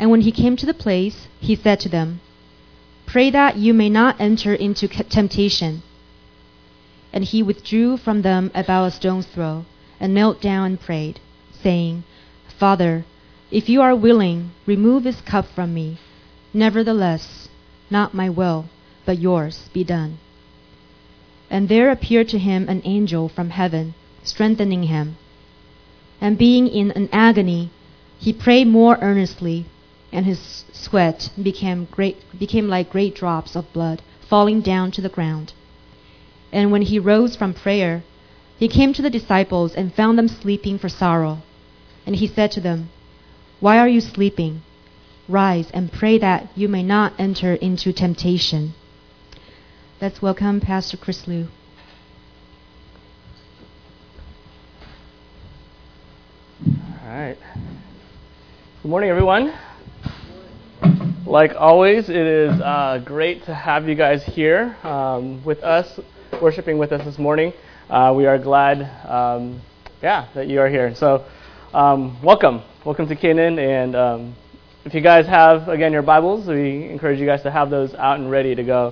And when he came to the place, he said to them, "Pray that you may not enter into temptation." And he withdrew from them about a stone's throw, and knelt down and prayed, saying, "Father, if you are willing, remove this cup from me. Nevertheless, not my will, but yours be done." And there appeared to him an angel from heaven, strengthening him. And being in an agony, he prayed more earnestly, and his sweat became like great drops of blood falling down to the ground. And when he rose from prayer, he came to the disciples and found them sleeping for sorrow. And he said to them, "Why are you sleeping? Rise and pray that you may not enter into temptation." Let's welcome Pastor Chris Liu. All right. Good morning, everyone. Like always, it is great to have you guys here with us, worshiping with us this morning. We are glad, that you are here. So, welcome to Canaan. And if you guys have, again, your Bibles, we encourage you guys to have those out and ready to go.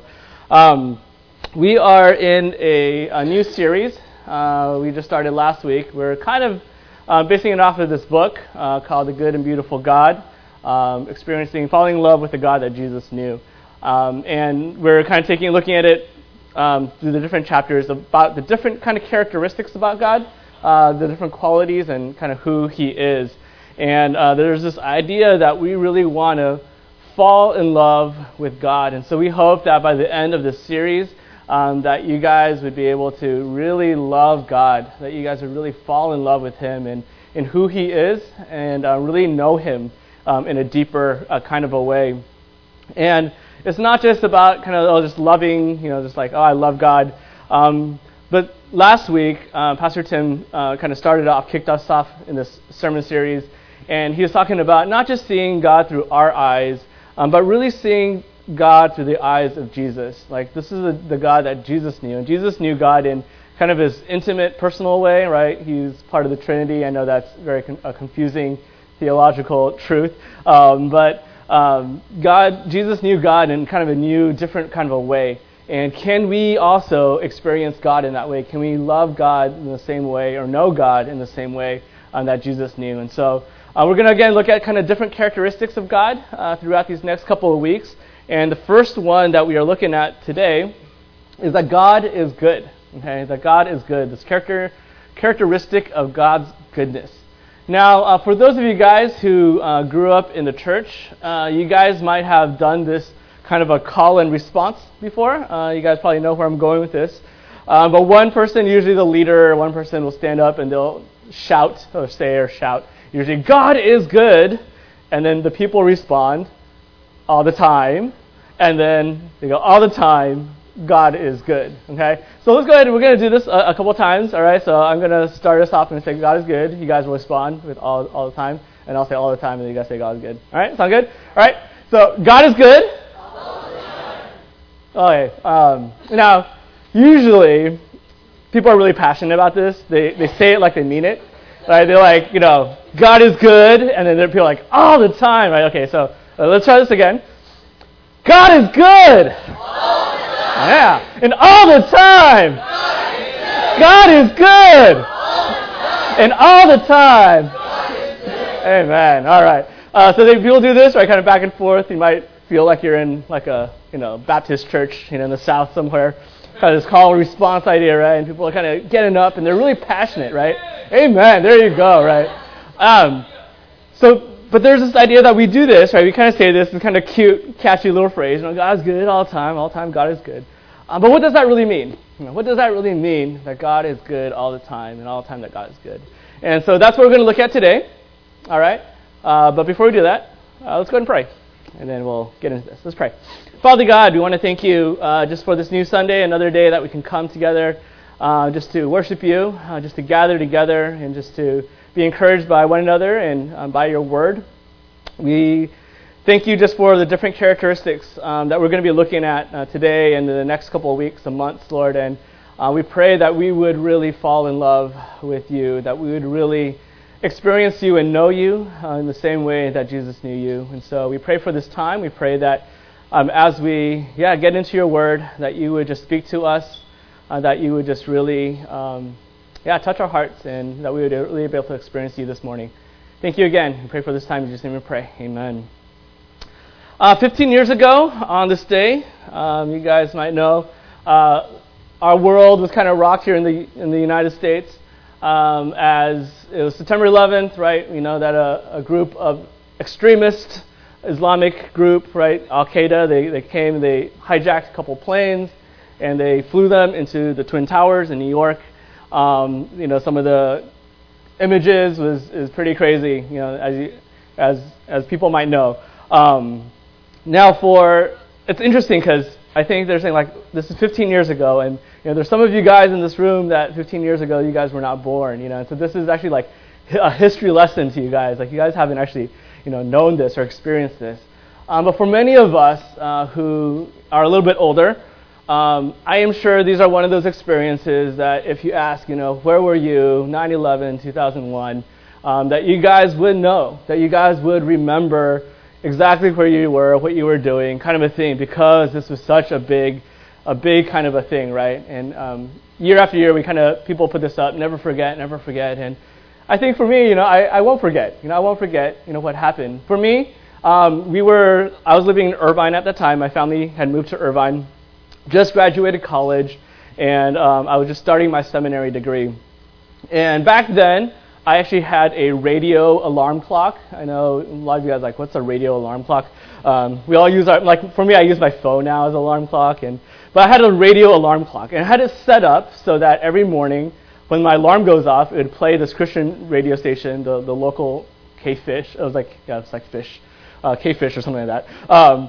We are in a new series. We just started last week. We're kind of basing it off of this book called The Good and Beautiful God, falling in love with the God that Jesus knew. And we're kind of looking at it through the different chapters about the different kind of characteristics about God, the different qualities and kind of who He is. And there's this idea that we really want to fall in love with God. And so we hope that by the end of this series, that you guys would be able to really love God, that you guys would really fall in love with Him and in who He is, and really know Him in a deeper kind of a way. And it's not just about kind of just loving, just like, I love God. But last week, Pastor Tim kind of kicked us off in this sermon series, and he was talking about not just seeing God through our eyes, but really seeing God through the eyes of Jesus. Like, this is the God that Jesus knew. And Jesus knew God in kind of his intimate, personal way, right? He's part of the Trinity. I know that's very confusing theological truth. But Jesus knew God in kind of a new, different kind of a way. And can we also experience God in that way? Can we love God in the same way, or know God in the same way that Jesus knew? And so we're going to, again, look at kind of different characteristics of God throughout these next couple of weeks. And the first one that we are looking at today is that God is good. Okay, that God is good. This characteristic of God's goodness. Now, for those of you guys who grew up in the church, you guys might have done this kind of a call and response before. You guys probably know where I'm going with this. But one person, usually the leader, one person will stand up and they'll shout, usually, "God is good," and then the people respond, "All the time," and then they go, "All the time, God is good." Okay? So let's go ahead and we're going to do this a couple times, all right? So I'm going to start us off and say, "God is good." You guys will respond with all the time, and I'll say "all the time," and then you guys say "God is good." All right? Sound good? All right? So, God is good. All the time. Okay. Now, usually, people are really passionate about this. They say it like they mean it. Right? They're like, "God is good," and then people are like, "all the time." Right? Okay, so let's try this again. God is good. All the time. Yeah, and all the time. God is good. All the time. And all the time. God is good. Amen. All right. So people do this, right? Kind of back and forth. You might feel like you're in like a Baptist church, in the South somewhere. Kind of this call and response idea, right? And people are kind of getting up, and they're really passionate, right? Amen. There you go, right? But there's this idea that we do this, right? We kind of say this kind of cute, catchy little phrase. God is good all the time God is good. But what does that really mean? What does that really mean, that God is good all the time, and all the time that God is good? And so that's what we're going to look at today. All right? But before we do that, let's go ahead and pray, and then we'll get into this. Let's pray. Father God, we want to thank you just for this new Sunday, another day that we can come together just to worship you, just to gather together, and just to be encouraged by one another and by your word. We thank you just for the different characteristics that we're going to be looking at today and in the next couple of weeks and months, Lord. And we pray that we would really fall in love with you, that we would really experience you and know you in the same way that Jesus knew you. And so we pray for this time. We pray that as we get into your word, that you would just speak to us, that you would just really touch our hearts, and that we would really be able to experience you this morning. Thank you again. We pray for this time. In Jesus' name we pray. Amen. 15 years ago on this day, you guys might know, our world was kind of rocked here in the United States as it was September 11th, right? We know that a group of extremist Islamic group, right, Al-Qaeda, they came, they hijacked a couple planes, and they flew them into the Twin Towers in New York. Some of the images is pretty crazy, as people might know. It's interesting because I think they're saying, like, this is 15 years ago, and there's some of you guys in this room that 15 years ago you guys were not born, so this is actually like a history lesson to you guys. Like, you guys haven't actually known this or experienced this. But for many of us who are a little bit older, I am sure these are one of those experiences that if you ask, where were you, 9/11, 2001, that you guys would know, that you guys would remember exactly where you were, what you were doing, kind of a thing, because this was such a big kind of a thing, right? And year after year, people put this up, never forget, and I think for me, I won't forget. I won't forget, what happened. For me, I was living in Irvine at the time. My family had moved to Irvine, just graduated college, and I was just starting my seminary degree. And back then, I actually had a radio alarm clock. I know a lot of you guys are like, what's a radio alarm clock? We all use for me, I use my phone now as an alarm clock, but I had a radio alarm clock, and I had it set up so that every morning when my alarm goes off, it would play this Christian radio station, the local K-Fish. It's like fish, K-Fish or something like that.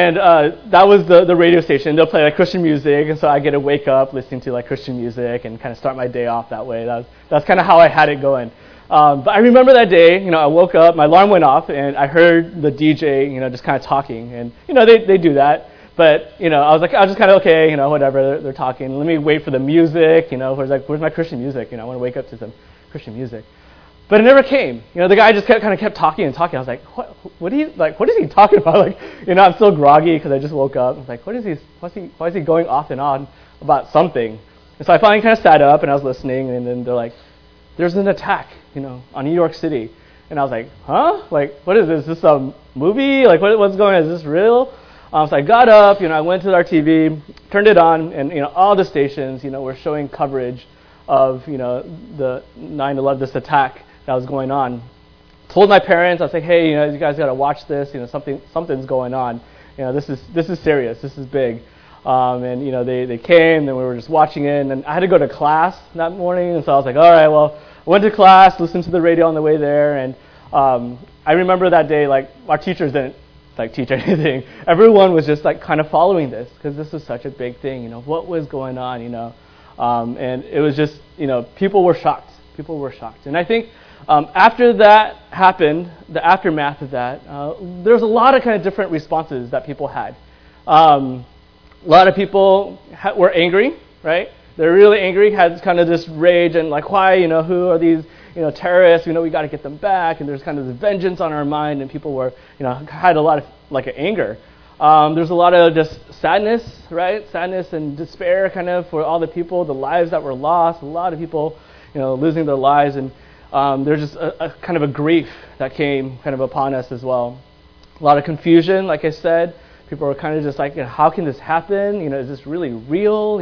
That was the radio station. They'll play like Christian music, and so I get to wake up listening to like Christian music and kind of start my day off that way. That's kind of how I had it going. But I remember that day, I woke up, my alarm went off, and I heard the DJ, just kind of talking, and they do that. But I was just kind of okay, whatever, they're talking. Let me wait for the music, where's my Christian music? I want to wake up to some Christian music. But it never came. The guy just kept talking and talking. I was like, what is he talking about? I'm still groggy because I just woke up. I was like, why is he going off and on about something? And so I finally kind of sat up and I was listening, and then they're like, there's an attack, on New York City. And I was like, huh? What is this? Is this a movie? What's going on? Is this real? So I got up, I went to our TV, turned it on, and all the stations, were showing coverage of, the 9/11, this attack that was going on. Told my parents, I was like, hey, you guys got to watch this. Something's going on. This is serious. This is big. And they came, and we were just watching it. And I had to go to class that morning, and so I was like, all right, well, I went to class, listened to the radio on the way there, and I remember that day, our teachers didn't teach anything. Everyone was just kind of following this because this was such a big thing. What was going on? And it was just people were shocked. People were shocked, and I think. After that happened, the aftermath of that, there's a lot of kind of different responses that people had. A lot of people were angry, right? They're really angry, had kind of this rage and why, who are these, terrorists? We got to get them back, and there's kind of this vengeance on our mind, and people were, had a lot of anger. There's a lot of just sadness, right? Sadness and despair kind of for all the people, the lives that were lost, a lot of people, losing their lives, and there's just a kind of a grief that came kind of upon us as well. A lot of confusion, like I said. People were kind of just like, how can this happen? Is this really real?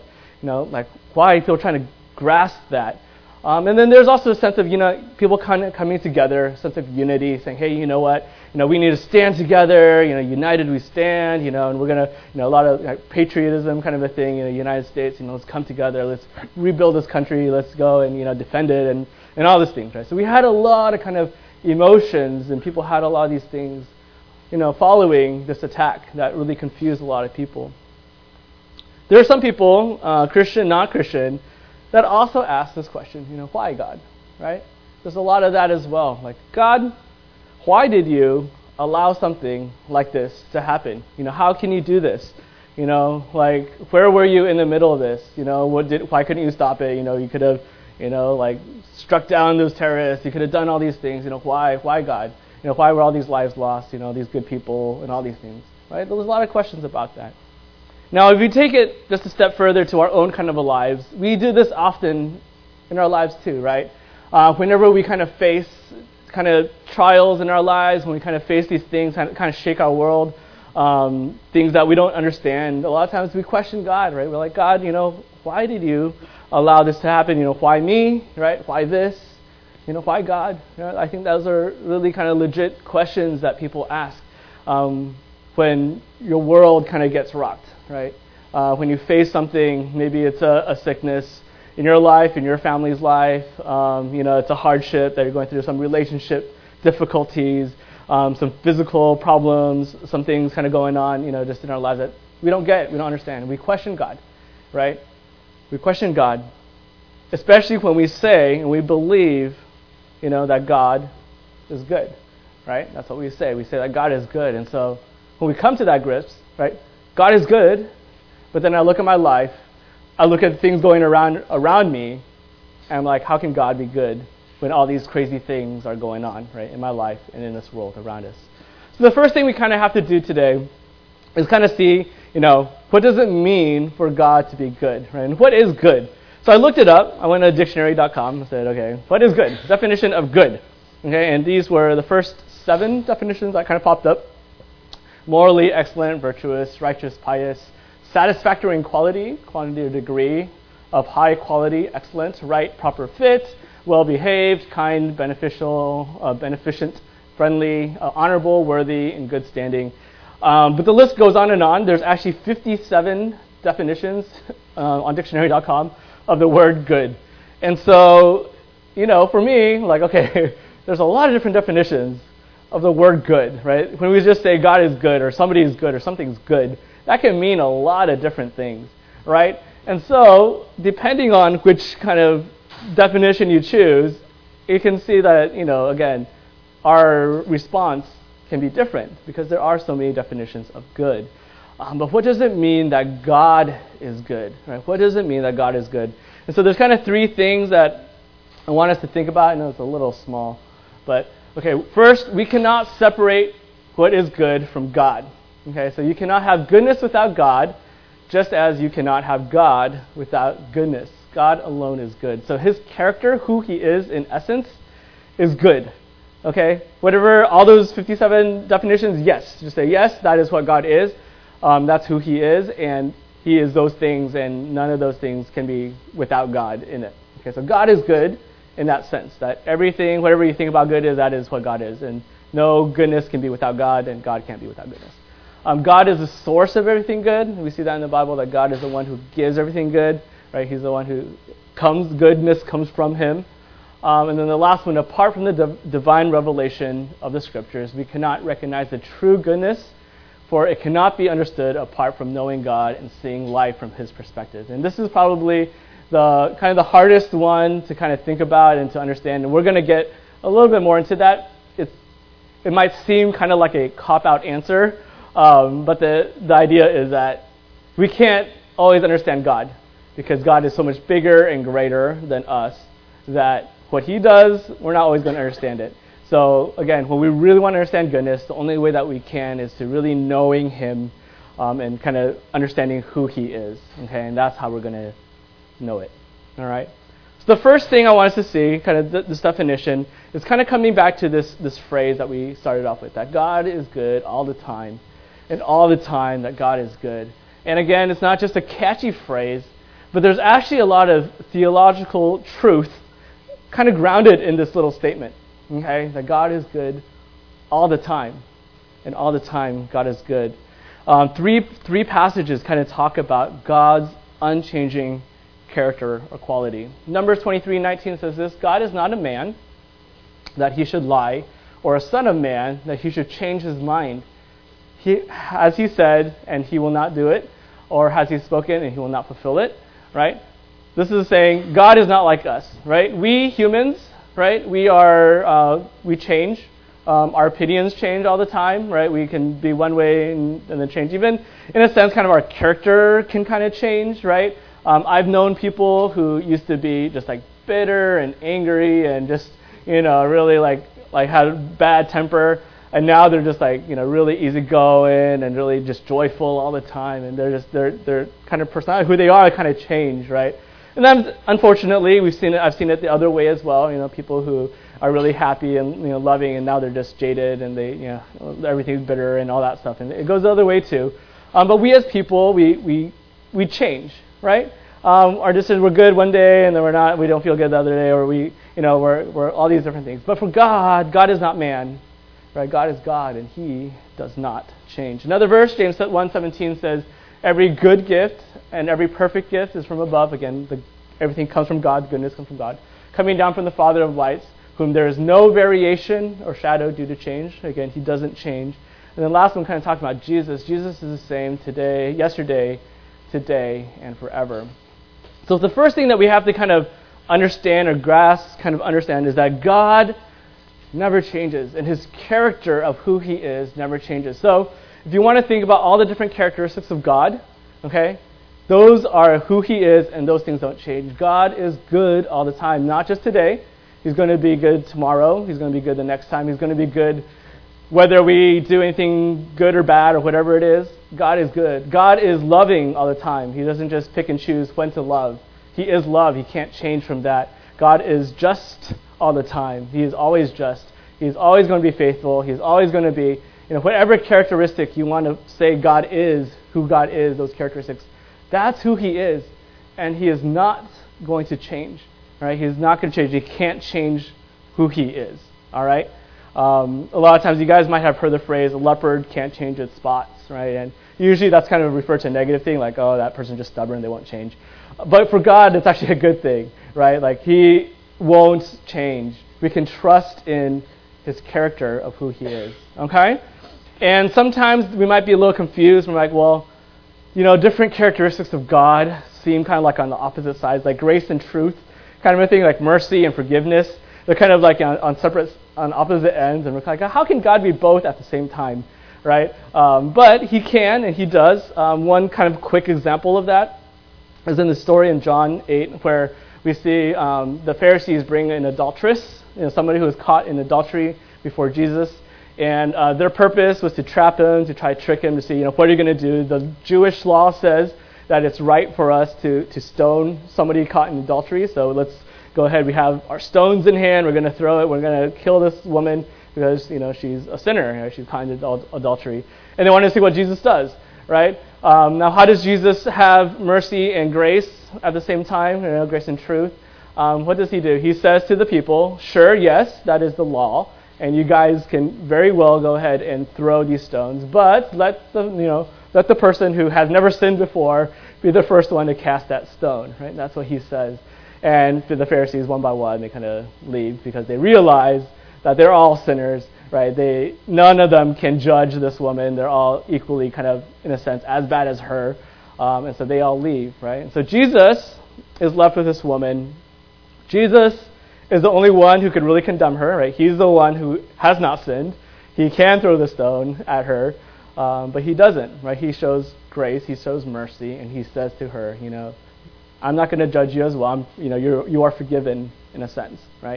Why? People trying to grasp that. And then there's also a sense of, people kind of coming together, a sense of unity, saying, hey, you know what? We need to stand together. United we stand. And we're gonna, a lot of patriotism kind of a thing. United States. Let's come together. Let's rebuild this country. Let's go and defend it and all these things, right? So we had a lot of kind of emotions, and people had a lot of these things, following this attack that really confused a lot of people. There are some people, Christian, non-Christian, that also ask this question, why God, right? There's a lot of that as well. God, why did you allow something like this to happen? How can you do this? Where were you in the middle of this? Why couldn't you stop it? You could have, like struck down those terrorists. You could have done all these things. Why God? Why were all these lives lost? These good people and all these things, right? There was a lot of questions about that. Now, if you take it just a step further to our own kind of lives, we do this often in our lives too, right? Whenever we kind of face kind of trials in our lives, when we kind of face these things, kind of shake our world, things that we don't understand, a lot of times we question God, right? We're like, God, why did you allow this to happen? Why me, right? Why this? Why God? I think those are really kind of legit questions that people ask when your world kind of gets rocked, right? When you face something, maybe it's a sickness in your life, in your family's life, it's a hardship that you're going through, some relationship difficulties, some physical problems, some things kind of going on, just in our lives that we don't get, we don't understand. We question God, right? We question God, especially when we say and we believe, that God is good, right? That's what we say. We say that God is good. And so when we come to that grips, right, God is good, but then I look at my life, I look at things going around me, and I'm like, how can God be good when all these crazy things are going on, right, in my life and in this world around us? So the first thing we kind of have to do today is kind of see, what does it mean for God to be good, right? And what is good? So I looked it up. I went to dictionary.com and said, okay, what is good? Definition of good. Okay, and these were the first 7 definitions that kind of popped up. Morally excellent, virtuous, righteous, pious, satisfactory in quality or degree, of high quality, excellent, right, proper fit, well-behaved, kind, beneficial, beneficent, friendly, honorable, worthy, in good standing. But the list goes on and on. There's actually 57 definitions on dictionary.com of the word good. And so, for me, like, okay, there's a lot of different definitions of the word good, right? When we just say God is good or somebody is good or something's good, that can mean a lot of different things, right? And so, depending on which kind of definition you choose, you can see that, again, our response can be different because there are so many definitions of good. But what does it mean that God is good, right? What does it mean that God is good? And so there's kind of 3 things that I want us to think about. I know it's a little small, but okay, first, we cannot separate what is good from God. Okay, so you cannot have goodness without God, just as you cannot have God without goodness. God alone is good. So his character, who he is in essence, is good. Okay, whatever, all those 57 definitions, yes. Just say, yes, that is what God is. That's who he is, and he is those things, and none of those things can be without God in it. Okay, so God is good in that sense, that everything, whatever you think about good is, that is what God is. And no goodness can be without God, and God can't be without goodness. God is the source of everything good. We see that in the Bible, that God is the one who gives everything good, right? He's the one who goodness comes from him. And then the last one, apart from the divine revelation of the scriptures, we cannot recognize the true goodness, for it cannot be understood apart from knowing God and seeing life from his perspective. And this is probably the kind of the hardest one to kind of think about and to understand. And we're going to get a little bit more into that. It might seem kind of like a cop-out answer, but the idea is that we can't always understand God because God is so much bigger and greater than us that what he does, we're not always going to understand it. So again, when we really want to understand goodness, the only way that we can is to really knowing him and kind of understanding who he is. Okay, and that's how we're going to know it. All right. So the first thing I want us to see, kind of this definition, is kind of coming back to this phrase that we started off with, that God is good all the time, and all the time that God is good. And again, it's not just a catchy phrase, but there's actually a lot of theological truth kind of grounded in this little statement. Okay, that God is good all the time, and all the time God is good. Three passages kind of talk about God's unchanging character or quality. Numbers 23:19 says this: God is not a man that he should lie, or a son of man that he should change his mind. Has he said, and he will not do it, or has he spoken and he will not fulfill it? Right? This is saying God is not like us. Right? We humans, right? We change. Our opinions change all the time, right? We can be one way and then change. Even in a sense, kind of our character can kind of change, right? I've known people who used to be just like bitter and angry and just, really like had a bad temper. And now they're just like, really easygoing and really just joyful all the time. And they're kind of personality, who they are, kind of change, right? And then, unfortunately, I've seen it the other way as well. People who are really happy and loving, and now they're just jaded and they, everything's bitter and all that stuff. And it goes the other way too. But we as people, we change, right? Our decisions were good one day, and then we don't feel good the other day, or we're all these different things. But for God is not man, right? God is God, and He does not change. Another verse, James 1:17 says, "Every good gift and every perfect gift is from above." Again, everything comes from God. Goodness comes from God, coming down from the Father of lights, whom there is no variation or shadow due to change. Again, He doesn't change. And then last one, kind of talking about Jesus. Jesus is the same today, yesterday, today, and forever. So the first thing that we have to kind of understand or grasp, is that God never changes, and His character of who He is never changes. So if you want to think about all the different characteristics of God, okay, those are who He is, and those things don't change. God is good all the time, not just today. He's going to be good tomorrow. He's going to be good the next time. He's going to be good whether we do anything good or bad or whatever it is. God is good. God is loving all the time. He doesn't just pick and choose when to love. He is love. He can't change from that. God is just all the time. He is always just. He's always going to be faithful. He's always going to be, whatever characteristic you want to say God is, who God is, those characteristics, that's who He is. And He is not going to change. Right? He's not going to change. He can't change who He is. All right? A lot of times you guys might have heard the phrase, a leopard can't change its spots, right? And usually that's kind of referred to a negative thing, like, oh, that person's just stubborn, they won't change. But for God, it's actually a good thing, right? Like, He won't change. We can trust in His character of who He is, okay? And sometimes we might be a little confused. We're like, well, different characteristics of God seem kind of like on the opposite sides, like grace and truth, kind of a thing, like mercy and forgiveness. They're kind of like on opposite ends, and we're like, how can God be both at the same time, right? But He can, and He does. One kind of quick example of that is in the story in John 8, where we see the Pharisees bring an adulteress, somebody who was caught in adultery before Jesus, and their purpose was to trap Him, to try to trick Him, to see, what are you going to do? The Jewish law says that it's right for us to stone somebody caught in adultery, so let's go ahead. We have our stones in hand. We're going to throw it. We're going to kill this woman because she's a sinner. She's caught in adultery. And they want to see what Jesus does, right? Now, how does Jesus have mercy and grace at the same time? Grace and truth. What does He do? He says to the people, "Sure, yes, that is the law, and you guys can very well go ahead and throw these stones, but let the person who has never sinned before be the first one to cast that stone." Right? That's what He says. And for the Pharisees, one by one, they kind of leave because they realize that they're all sinners, right? None of them can judge this woman. They're all equally kind of, in a sense, as bad as her. And so they all leave, right? And so Jesus is left with this woman. Jesus is the only one who could really condemn her, right? He's the one who has not sinned. He can throw the stone at her, but He doesn't, right? He shows grace. He shows mercy, and He says to her, I'm not going to judge you as well. You are forgiven in a sense, right?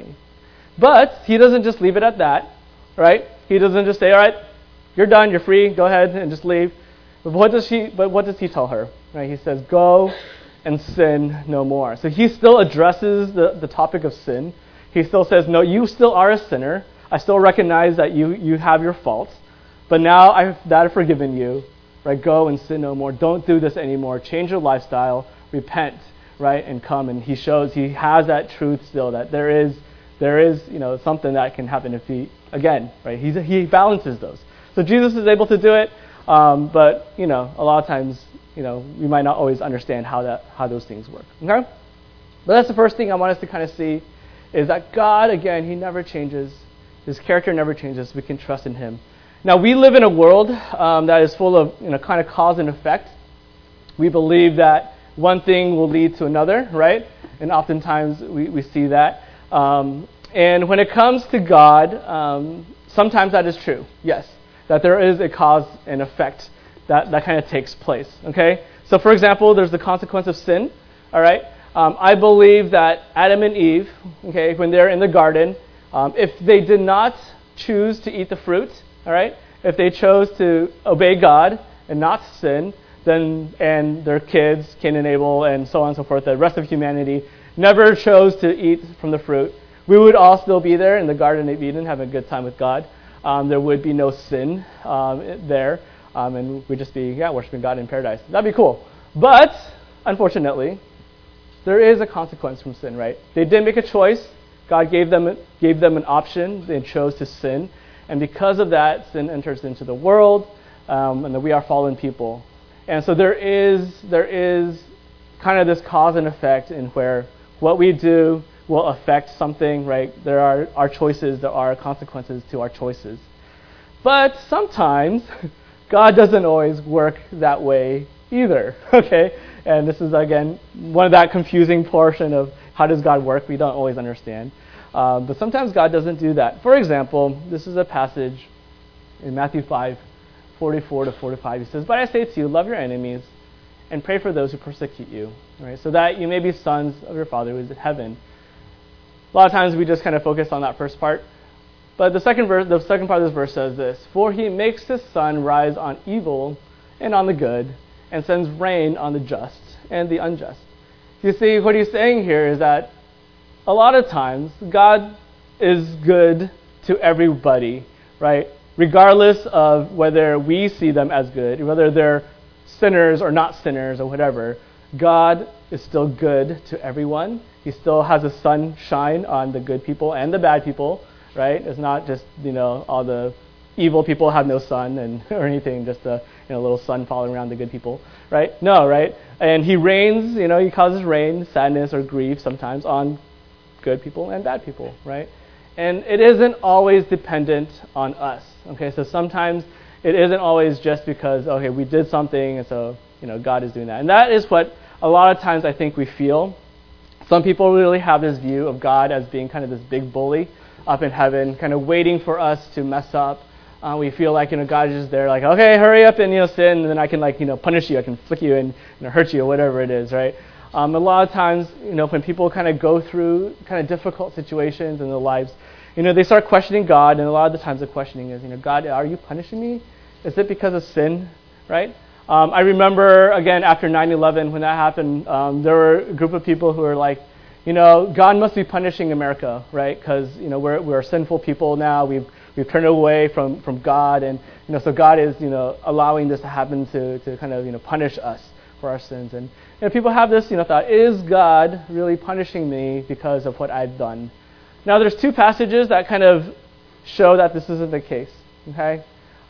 But He doesn't just leave it at that, right? He doesn't just say, all right, you're done, you're free, go ahead and just leave. But what does He tell her? Right? He says, go and sin no more. So He still addresses the topic of sin. He still says, no, you still are a sinner. I still recognize that you have your faults. But now I've forgiven you. Right? Go and sin no more. Don't do this anymore. Change your lifestyle. Repent. Right, and come, and He shows He has that truth still, that there is something that can happen if He, again, right, He balances those. So Jesus is able to do it, but a lot of times, we might not always understand how those things work. Okay, but that's the first thing I want us to kind of see, is that God, again, He never changes. His character never changes. We can trust in Him. Now, we live in a world that is full of kind of cause and effect. We believe that one thing will lead to another, right? And oftentimes we see that. And when it comes to God, sometimes that is true, yes, that there is a cause and effect that kind of takes place, okay? So for example, there's the consequence of sin, all right? I believe that Adam and Eve, okay, when they're in the garden, if they did not choose to eat the fruit, all right, if they chose to obey God and not sin, then and their kids, Cain and Abel, and so on and so forth, the rest of humanity never chose to eat from the fruit, we would all still be there in the Garden of Eden having a good time with God. There would be no sin there, and we'd just be worshiping God in paradise. That'd be cool. But, unfortunately, there is a consequence from sin, right? They did make a choice. God gave them an option. They chose to sin. And because of that, sin enters into the world, and that we are fallen people. And so there is kind of this cause and effect in where what we do will affect something, right? There are our choices, there are consequences to our choices. But sometimes God doesn't always work that way either, okay? And this is, again, one of that confusing portion of how does God work? We don't always understand. But sometimes God doesn't do that. For example, this is a passage in Matthew 5:44 to 45. He says, "But I say to you, love your enemies and pray for those who persecute you, right? So that you may be sons of your Father who is in heaven." A lot of times we just kind of focus on that first part. But the second part of this verse says this: "For he makes his sun rise on evil and on the good, and sends rain on the just and the unjust." You see, what he's saying here is that a lot of times God is good to everybody, right? Regardless of whether we see them as good, whether they're sinners or not sinners or whatever, God is still good to everyone. He still has a sun shine on the good people and the bad people, right? It's not just, all the evil people have no sun or anything, just a little sun falling around the good people, right? No, right? And he rains, he causes rain, sadness or grief sometimes on good people and bad people, right? And it isn't always dependent on us, okay? So sometimes it isn't always just because, okay, we did something, and so, God is doing that. And that is what a lot of times I think we feel. Some people really have this view of God as being kind of this big bully up in heaven, kind of waiting for us to mess up. We feel like, God is just there, like, okay, hurry up and, sin, and then I can, punish you, I can flick you and hurt you, or whatever it is, right? A lot of times, when people kind of go through kind of difficult situations in their lives, they start questioning God, and a lot of the times the questioning is, God, are you punishing me? Is it because of sin, right? I remember, again, after 9/11, when that happened, there were a group of people who were like, God must be punishing America, right? Because, we're sinful people now. We've turned away from God, and, so God is, allowing this to happen to kind of, punish us for our sins. And people have this, thought, is God really punishing me because of what I've done? Now, there's two passages that kind of show that this isn't the case, okay?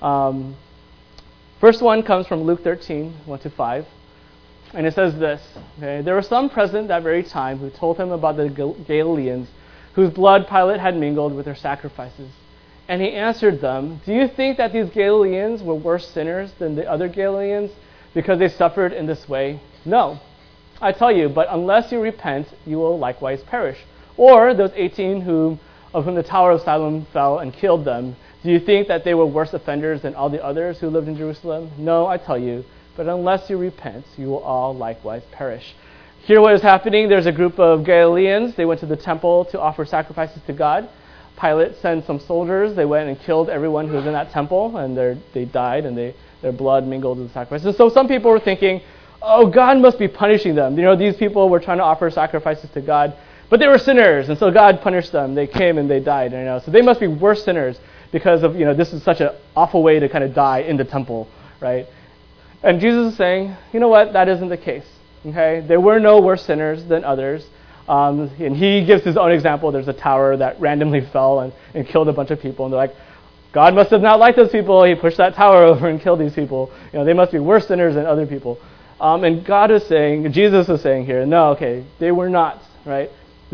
First one comes from Luke 13, 1-5, and it says this, okay? "There were some present that very time who told him about the Galileans whose blood Pilate had mingled with their sacrifices. And he answered them, 'Do you think that these Galileans were worse sinners than the other Galileans because they suffered in this way? No, I tell you, but unless you repent, you will likewise perish. Or those 18 of whom the Tower of Siloam fell and killed them, do you think that they were worse offenders than all the others who lived in Jerusalem? No, I tell you, but unless you repent, you will all likewise perish.'" Here what is happening, there's a group of Galileans. They went to the temple to offer sacrifices to God. Pilate sent some soldiers. They went and killed everyone who was in that temple, and they died, and their blood mingled with the sacrifices. So some people were thinking, oh, God must be punishing them. These people were trying to offer sacrifices to God, but they were sinners, and so God punished them. They came and they died, so they must be worse sinners because of, this is such an awful way to kind of die in the temple, right? And Jesus is saying, you know what, that isn't the case, okay? There were no worse sinners than others. And he gives his own example. There's a tower that randomly fell and killed a bunch of people. And they're like, God must have not liked those people. He pushed that tower over and killed these people. They must be worse sinners than other people. And Jesus is saying here, no, okay, they were not, right?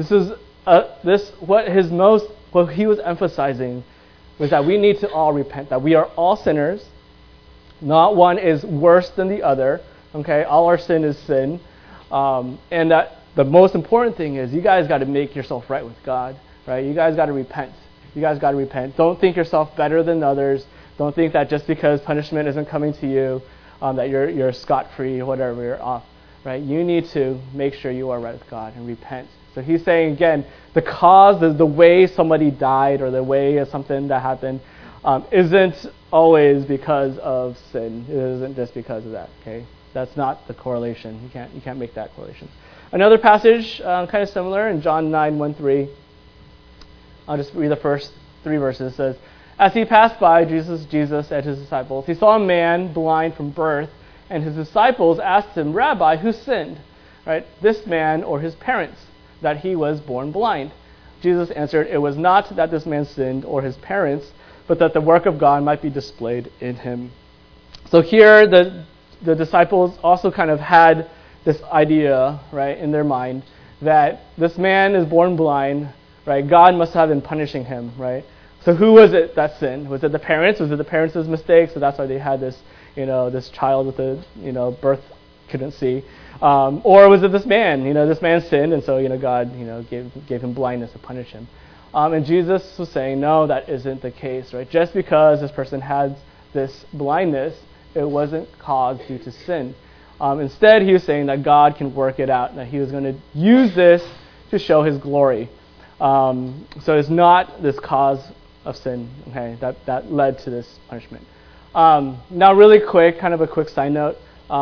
What he was emphasizing was that we need to all repent, that we are all sinners. Not one is worse than the other, okay? All our sin is sin. And that the most important thing is you guys got to make yourself right with God, right? You guys got to repent. You guys got to repent. Don't think yourself better than others. Don't think that just because punishment isn't coming to you, that you're scot-free or whatever, you're off. right? You need to make sure you are right with God and repent. So he's saying, again, the cause, the way somebody died or the way of something that happened isn't always because of sin. It isn't just because of that, okay? That's not the correlation. You can't make that correlation. Another passage, kind of similar, in John 9:1-3. I'll just read the first 3 verses. It says, "As he passed by, Jesus and his disciples, he saw a man blind from birth, and his disciples asked him, 'Rabbi, who sinned?' Right? This man or his parents, that he was born blind." Jesus answered, "It was not that this man sinned or his parents, but that the work of God might be displayed in him." So here the disciples also kind of had this idea, right, in their mind that this man is born blind, right? God must have been punishing him, right? So who was it that sinned? Was it the parents? Was it the parents' mistake? So that's why they had this, this child with a, birth couldn't see. Or was it this man? This man sinned, and so, God, gave him blindness to punish him. And Jesus was saying, no, that isn't the case, right? Just because this person had this blindness, it wasn't caused due to sin. Instead, he was saying that God can work it out, and that he was going to use this to show his glory. So it's not this cause of sin, okay, that led to this punishment. Now, really quick, kind of a quick side note.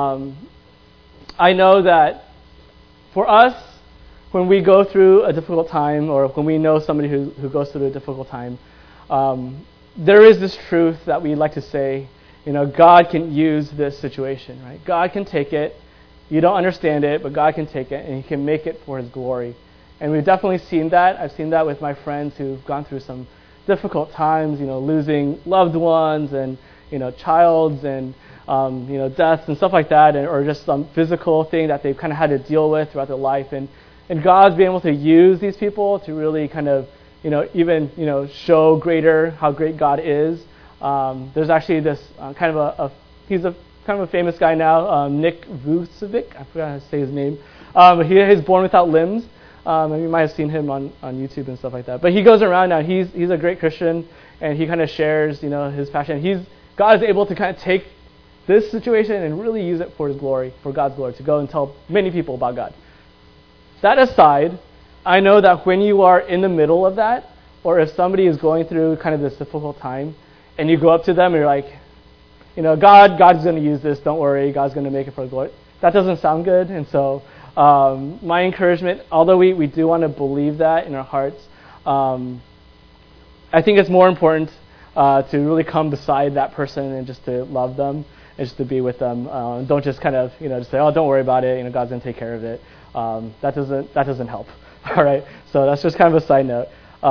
I know that for us, when we go through a difficult time, or when we know somebody who goes through a difficult time, there is this truth that we like to say, God can use this situation, right? God can take it. You don't understand it, but God can take it, and he can make it for his glory. And we've definitely seen that. I've seen that with my friends who've gone through some difficult times, losing loved ones and, childs and, deaths and stuff like that, or just some physical thing that they've kind of had to deal with throughout their life. And God's been able to use these people to really kind of, even, show greater how great God is. There's actually this he's a kind of a famous guy now, Nick Vucevic. I forgot how to say his name. He's born without limbs. And you might have seen him on YouTube and stuff like that. But he goes around now. He's a great Christian, and he kind of shares, his passion. God is able to kind of take this situation and really use it for his glory, for God's glory, to go and tell many people about God. That aside, I know that when you are in the middle of that, or if somebody is going through kind of this difficult time, and you go up to them and you're like, God's going to use this. Don't worry, God's going to make it for his glory. That doesn't sound good, and so. My encouragement, although we do want to believe that in our hearts, I think it's more important to really come beside that person and just to love them and just to be with them. Don't just kind of just say, oh, don't worry about it. God's going to take care of it. That doesn't help. All right. So that's just kind of a side note.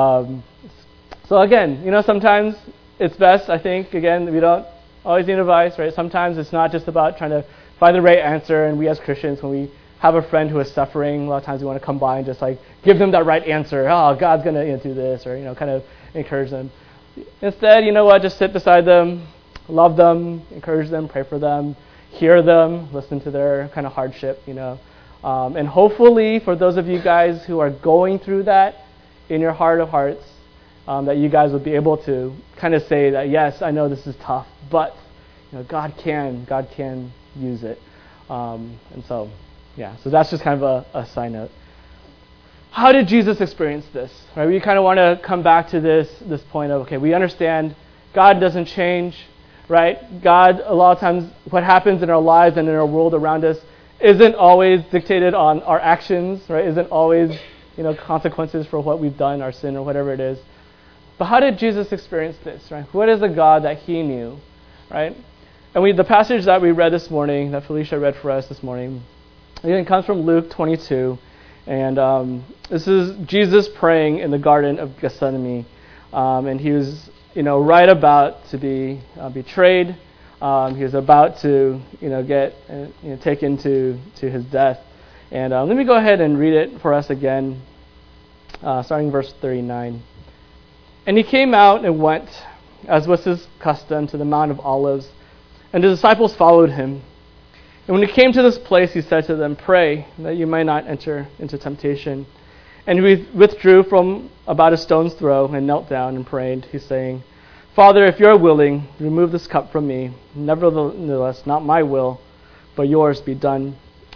So again, sometimes it's best. I think again we don't always need advice, right? Sometimes it's not just about trying to find the right answer. And we as Christians, when we have a friend who is suffering, a lot of times we want to come by and just give them that right answer. Oh, God's going to do this, or kind of encourage them. Instead, just sit beside them, love them, encourage them, pray for them, hear them, listen to their kind of hardship, and hopefully for those of you guys who are going through that in your heart of hearts, that you guys would be able to kind of say that, yes, I know this is tough, but God can use it, and so. Yeah, so that's just kind of a side note. How did Jesus experience this? Right, we kind of want to come back to this point of, okay, we understand God doesn't change, right? God, a lot of times, what happens in our lives and in our world around us isn't always dictated on our actions, right? Isn't always, consequences for what we've done, our sin or whatever it is. But how did Jesus experience this, right? What is the God that he knew, right? And the passage that we read this morning, that Felicia read for us this morning, it comes from Luke 22, and this is Jesus praying in the Garden of Gethsemane, and he was, right about to be betrayed. He was about to, get taken to his death. And let me go ahead and read it for us again, starting verse 39. And he came out and went, as was his custom, to the Mount of Olives, and the disciples followed him. And when he came to this place, he said to them, "Pray that you may not enter into temptation." And he withdrew from about a stone's throw and knelt down and prayed. He's saying, "Father, if you are willing, remove this cup from me. Nevertheless, not my will, but yours be done."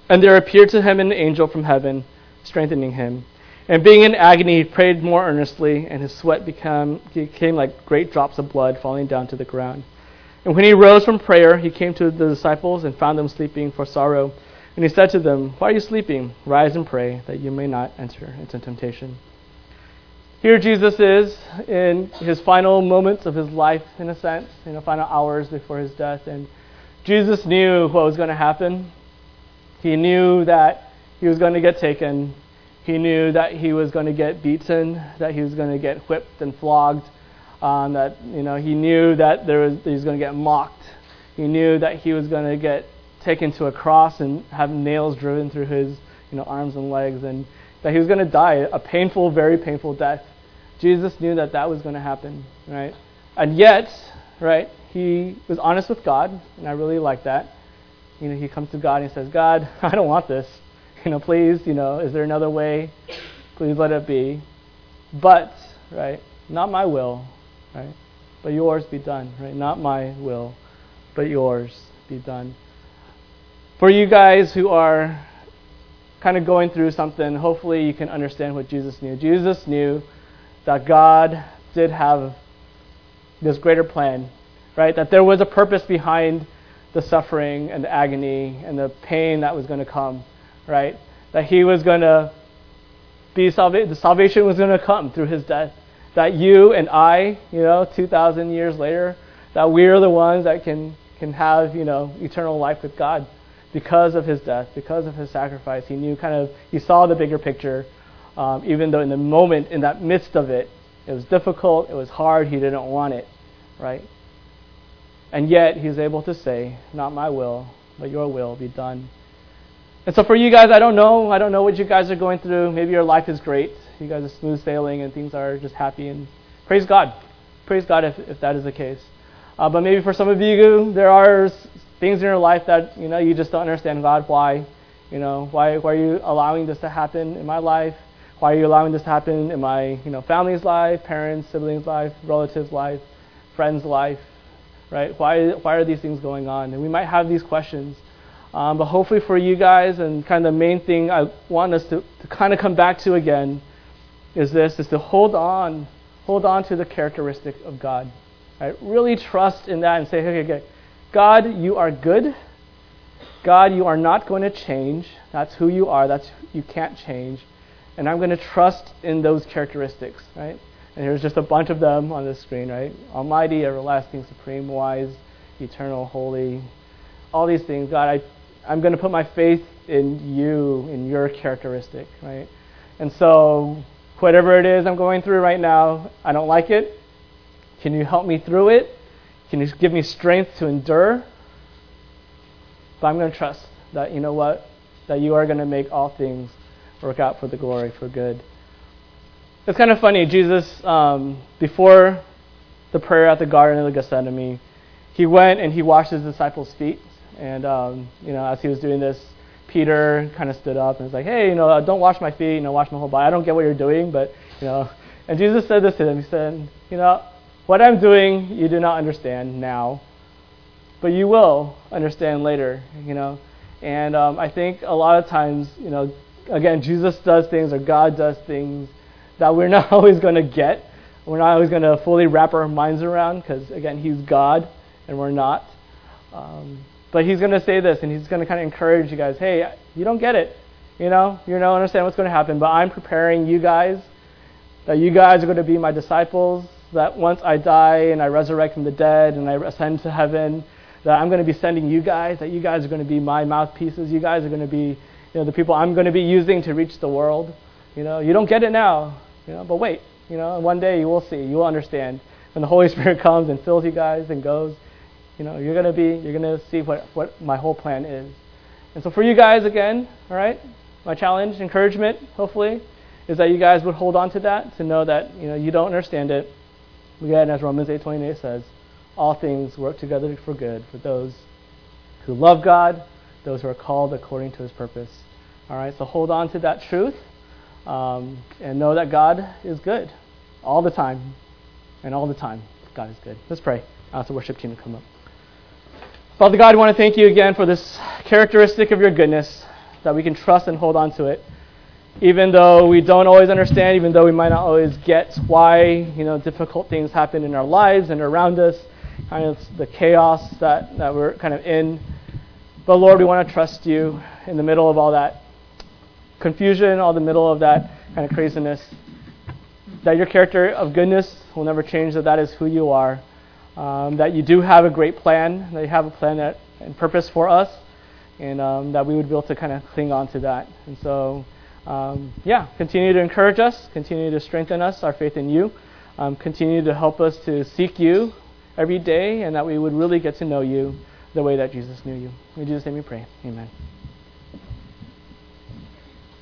And there appeared to him an angel from heaven, strengthening him. And being in agony, he prayed more earnestly, and his sweat became like great drops of blood falling down to the ground. And when he rose from prayer, he came to the disciples and found them sleeping for sorrow. And he said to them, "Why are you sleeping? Rise and pray, that you may not enter into temptation." Here Jesus is in his final moments of his life, in a sense, final hours before his death. And Jesus knew what was going to happen. He knew that he was going to get taken. He knew that he was going to get beaten, that he was going to get whipped and flogged, that he knew that he was going to get mocked. He knew that he was going to get taken to a cross and have nails driven through his arms and legs, and that he was going to die a painful, very painful death. Jesus knew that that was going to happen, right? And yet, right, he was honest with God, and I really like that. He comes to God and he says, "God, I don't want this. Please, is there another way? Please let it be. But, right, not my will, right, but yours be done, right? Not my will, but yours be done." For you guys who are kind of going through something, hopefully you can understand what Jesus knew. Jesus knew that God did have this greater plan, right? That there was a purpose behind the suffering and the agony and the pain that was going to come, right? That he was going to be the salvation was going to come through his death. That you and I, 2,000 years later, that we are the ones that can have, eternal life with God because of his death, because of his sacrifice. He knew he saw the bigger picture, even though in the moment, in that midst of it, it was difficult, it was hard, he didn't want it, right? And yet, he's able to say, "Not my will, but your will be done." And so for you guys, I don't know what you guys are going through. Maybe your life is great. You guys are smooth sailing and things are just happy, and praise God. Praise God if that is the case. But maybe for some of you, there are things in your life that, you just don't understand. God, why? Why are you allowing this to happen in my life? Why are you allowing this to happen in my, family's life, parents, siblings' life, relatives' life, friends' life? Right? Why are these things going on? And we might have these questions. But hopefully for you guys, and kind of the main thing I want us to kind of come back to again is to hold on to the characteristic of God. Right? Really trust in that and say, okay, God, you are good. God, you are not going to change. That's who you are. You can't change. And I'm going to trust in those characteristics, right? And here's just a bunch of them on the screen, right? Almighty, everlasting, supreme, wise, eternal, holy, all these things. God, I'm going to put my faith in you, in your characteristic, right? And so whatever it is I'm going through right now, I don't like it. Can you help me through it? Can you give me strength to endure? But I'm going to trust that, that you are going to make all things work out for the glory, for good. It's kind of funny. Jesus, before the prayer at the Garden of Gethsemane, he went and he washed his disciples' feet. And, as he was doing this, Peter kind of stood up and was like, "Hey, don't wash my feet, wash my whole body. I don't get what you're doing, but, And Jesus said this to him. He said, what I'm doing you do not understand now, but you will understand later, And I think a lot of times, again, Jesus does things or God does things that we're not always going to get. We're not always going to fully wrap our minds around because, again, he's God and we're not. But he's going to say this, and he's going to kind of encourage you guys, hey, you don't get it. You don't understand what's going to happen, but I'm preparing you guys, that you guys are going to be my disciples, that once I die and I resurrect from the dead and I ascend to heaven, that I'm going to be sending you guys, that you guys are going to be my mouthpieces. You guys are going to be the people I'm going to be using to reach the world. You don't get it now, but wait, and one day you will see, you will understand. When the Holy Spirit comes and fills you guys and goes, you're going to see what my whole plan is. And so for you guys, again, all right, my challenge, encouragement, hopefully, is that you guys would hold on to that, to know that, you don't understand it. Again, as Romans 8:28 says, all things work together for good for those who love God, those who are called according to his purpose. All right, so hold on to that truth, and know that God is good all the time, and all the time God is good. Let's pray. Ask the worship team to come up. Father God, I want to thank you again for this characteristic of your goodness, that we can trust and hold on to it. Even though we don't always understand, even though we might not always get why, difficult things happen in our lives and around us, kind of the chaos that we're kind of in. But Lord, we want to trust you in the middle of all that confusion, all the middle of that kind of craziness, that your character of goodness will never change, that is who you are, that you do have a great plan, that you have a plan and purpose for us, and that we would be able to kind of cling on to that. And so, continue to encourage us, continue to strengthen us, our faith in you, continue to help us to seek you every day, and that we would really get to know you the way that Jesus knew you. In Jesus' name we pray. Amen.